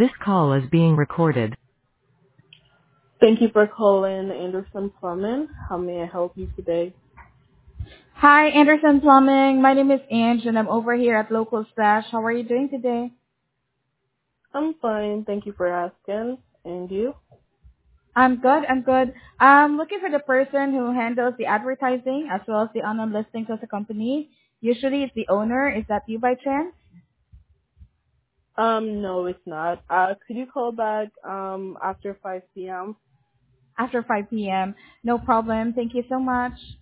This call is being recorded. Thank you for calling Anderson Plumbing. How may I help you today? Hi, Anderson Plumbing. My name is Ange, and I'm over here at Local Splash. How are you doing today? I'm fine. Thank you for asking. And you? I'm good. I'm good. I'm looking for the person who handles the advertising as well as the online listings of the company. Usually it's the owner. Is that you by chance? No, it's not. Could you call back after 5 p.m.? After 5 p.m. No problem. Thank you so much.